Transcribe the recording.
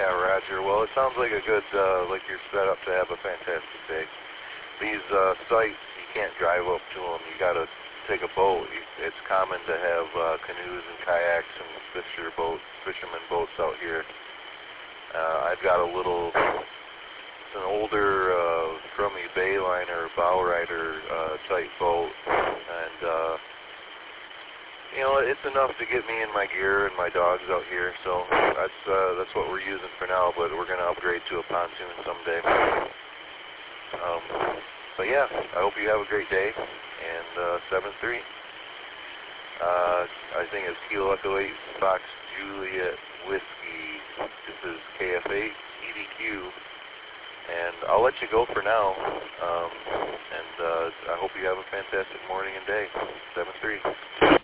Yeah, Roger. Well, it sounds like a good, like you're set up to have a fantastic day. These sites, you can't drive up to them. You got to take a boat. It's common to have canoes and kayaks and fisherman boats out here. I've got a little, it's an older Crummy Bayliner bow rider type boat, and you know, it's enough to get me and my gear and my dogs out here. So that's what we're using for now. But we're going to upgrade to a pontoon someday. But yeah, I hope you have a great day. And 7-3. I think it's Kilo Echo 8 Fox Juliet Whiskey. This is KF8 EDQ. And I'll let you go for now. And I hope you have a fantastic morning and day. 7-3.